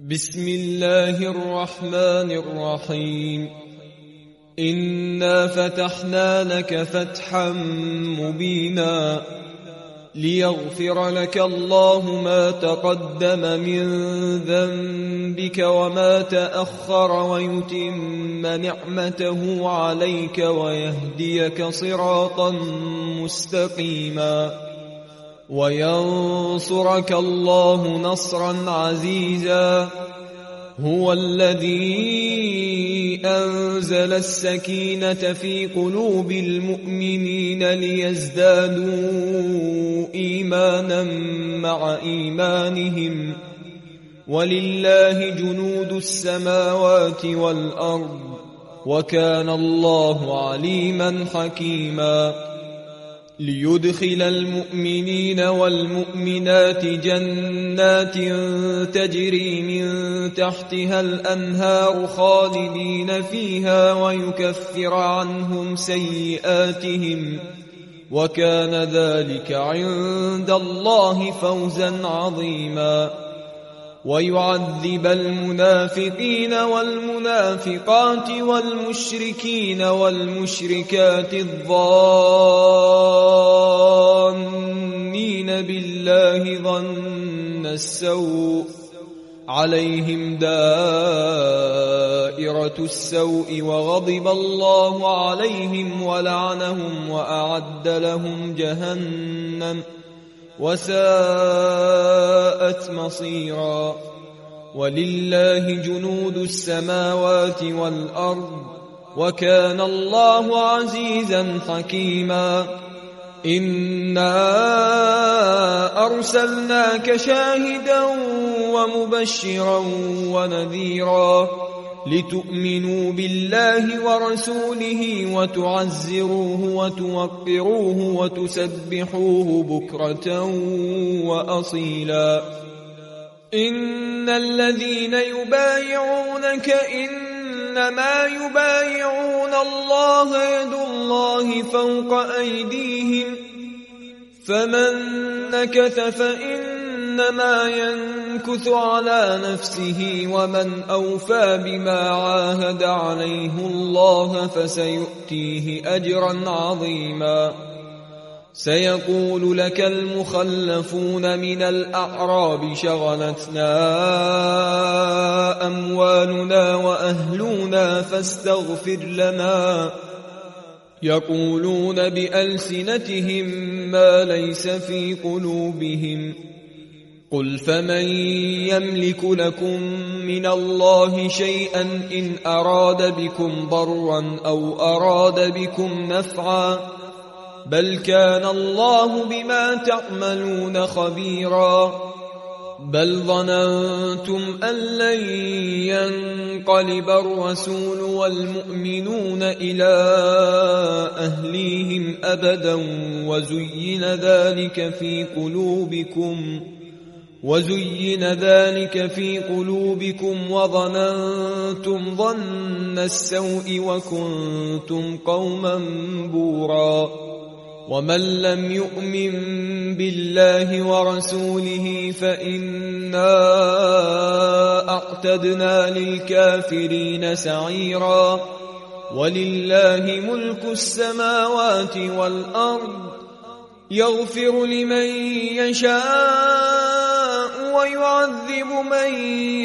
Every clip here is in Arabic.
بسم الله الرحمن الرحيم. إنا فتحنا لك فتحا مبينا ليغفر لك الله ما تقدم من ذنبك وما تأخر ويتم نعمته عليك ويهديك صراطا مستقيما وينصرك الله نصرا عزيزا. هو الذي أنزل السكينة في قلوب المؤمنين ليزدادوا إيمانا مع إيمانهم ولله جنود السماوات والأرض وكان الله عليما حكيما. ليدخل المؤمنين والمؤمنات جنات تجري من تحتها الأنهار خالدين فيها ويكفر عنهم سيئاتهم وكان ذلك عند الله فوزا عظيما. ويعذب المنافقين والمنافقات والمشركين والمشركات الظانين بالله ظن السوء عليهم دائرة السوء وغضب الله عليهم ولعنهم وأعد لهم جهنم وساءت مصيرا. ولله جنود السماوات والأرض وكان الله عزيزا حكيما. إنا أرسلناك شاهدا ومبشرا ونذيرا لتؤمنوا بالله ورسوله وتعزروه وتوقروه وتسبحوه بكرة وأصيلا. إن الذين يبايعونك إنما يبايعون الله يد الله فوق أيديهم فمن نكث فإنما ينكث على نفسه ومن أوفى بما عاهد عليه الله فسيؤتيه أجرا عظيما. سيقول لك المخلفون من الأعراب شغلتنا أموالنا وأهلنا فاستغفر لنا يقولون بألسنتهم ما ليس في قلوبهم قل فمن يملك لكم من الله شيئا إن أراد بكم ضرا أو أراد بكم نفعا بل كان الله بما تعملون خبيرا. بل ظننتم أن لن ينقلب الرسول والمؤمنون إلى أهليهم أبدا وزين ذلك في قلوبكم وظننتم ظن السوء وكنتم قوما بورا. ومن لم يؤمن بالله ورسوله فإنا أعتدنا للكافرين سعيرا. ولله ملك السماوات والأرض يغفر لمن يشاء ويعذب من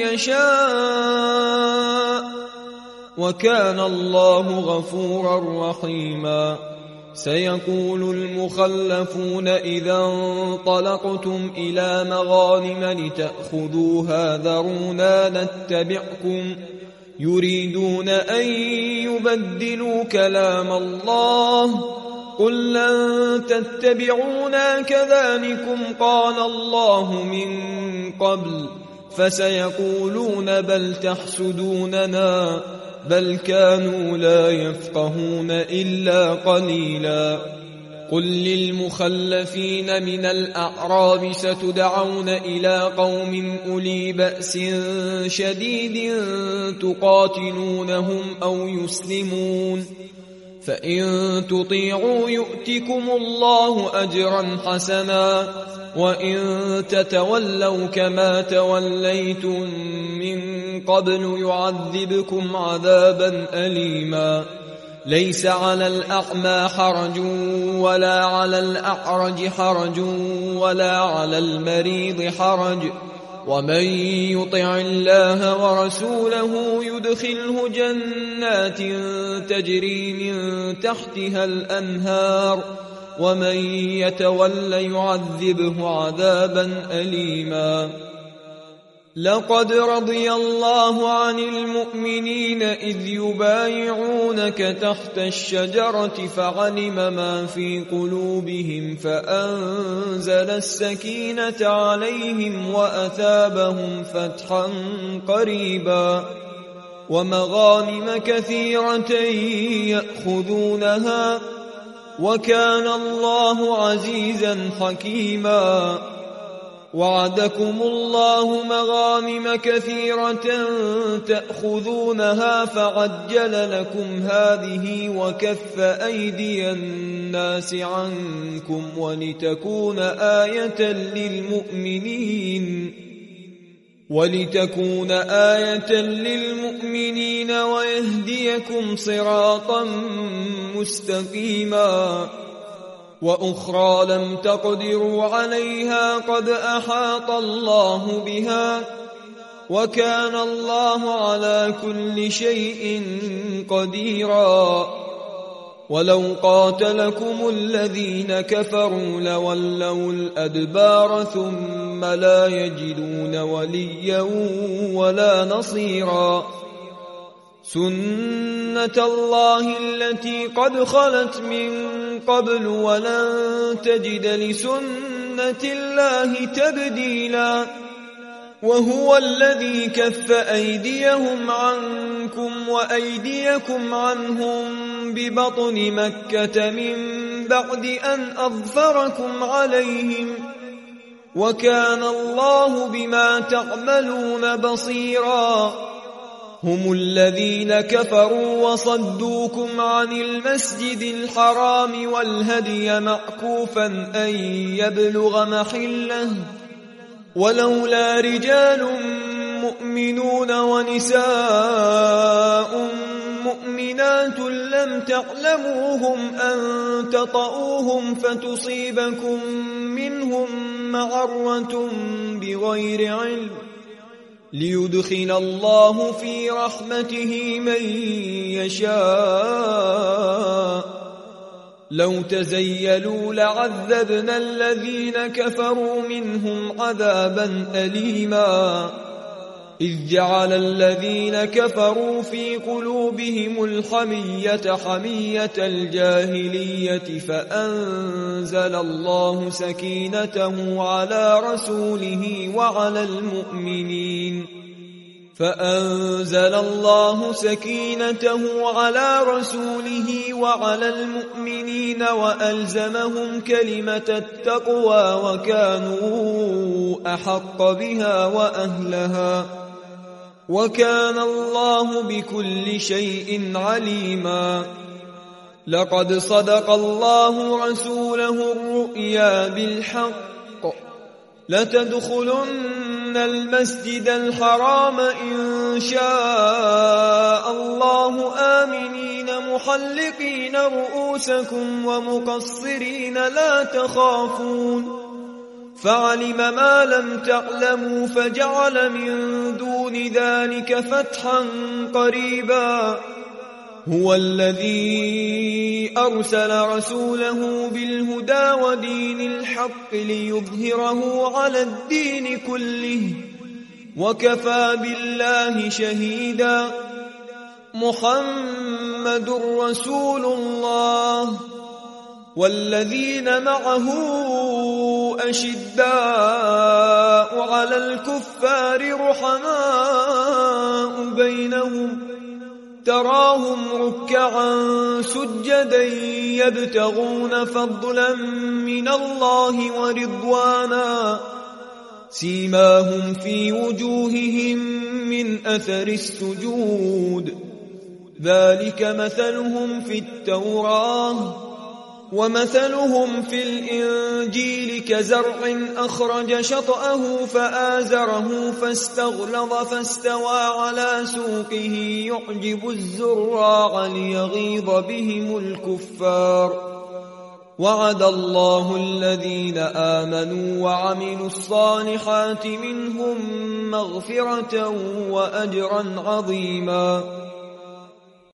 يشاء وكان الله غفورا رحيما. سيقول المخلفون إذا انطلقتم إلى مغانم لتأخذوها ذرونا نتبعكم يريدون أن يبدلوا كلام الله قل لن تتبعونا كذلكم قال الله من قبل فسيقولون بل تحسدوننا بل كانوا لا يفقهون إلا قليلا. قل للمخلفين من الأعراب ستدعون إلى قوم أولي بأس شديد تقاتلونهم أو يسلمون فإن تطيعوا يؤتكم الله أجرا حسنا وإن تتولوا كما توليتم من قبل يعذبكم عذابا أليما ليس على الأعمى حرج ولا على الأعرج حرج ولا على المريض حرج ومن يطع الله ورسوله يدخله جنات تجري من تحتها الأنهار ومن يتول يعذبه عذابا أليما لقد رضي الله عن المؤمنين إذ يبايعونك تحت الشجرة فعلم ما في قلوبهم فأنزل السكينة عليهم وأثابهم فتحا قريبا ومغانم كثيرة يأخذونها وكان الله عزيزا حكيما وعدكم الله مغانم كثيرة تأخذونها فعجل لكم هذه وكف أيدي الناس عنكم ولتكون آية للمؤمنين ويهديكم صراطا مستقيما وأخرى لم تقدروا عليها قد أحاط الله بها وكان الله على كل شيء قديرا ولو قاتلكم الذين كفروا لولوا الأدبار ثم لا يجدون وليا ولا نصيرا سنة الله التي قد خلت من قبل ولن تجد لسنة الله تبديلا وهو الذي كف أيديهم عنكم وأيديكم عنهم ببطن مكة من بعد أن أظفركم عليهم وكان الله بما تعملون بصيرا هم الذين كفروا وصدوكم عن المسجد الحرام والهدي معكوفا أن يبلغ محله ولولا رجال مؤمنون ونساء مؤمنات لم تعلموهم أن تطؤوهم فتصيبكم منهم معرة بغير علم ليدخل الله في رحمته من يشاء لو تزيلوا لعذبنا الذين كفروا منهم عذابا أليما إذ جعل الذين كفروا في قلوبهم الحمية حمية الجاهلية فأنزل الله سكينته على رسوله وعلى المؤمنين وألزمهم كلمة التقوى وكانوا أحق بها وأهلها وكان الله بكل شيء عليما لقد صدق الله رسوله الرؤيا بالحق لتدخلن المسجد الحرام إن شاء الله آمنين محلقين رؤوسكم ومقصرين لا تخافون فعلم ما لم تعلموا فجعل من دون ذلك فتحا قريبا هو الذي أرسل رسوله بالهدى ودين الحق ليظهره على الدين كله وكفى بالله شهيدا محمد رسول الله والذين معه أشداء على الكفار رحماء بينهم تراهم ركعا سجدا يبتغون فضلا من الله ورضوانا سيماهم في وجوههم من أثر السجود ذلك مثلهم في التوراة ومثلهم في الإنجيل كزرع أخرج شطأه فآزره فاستغلظ فاستوى على سوقه يعجب الزراع ليغيظ بهم الكفار. وعد الله الذين آمنوا وعملوا الصالحات منهم مغفرة وأجرا عظيما.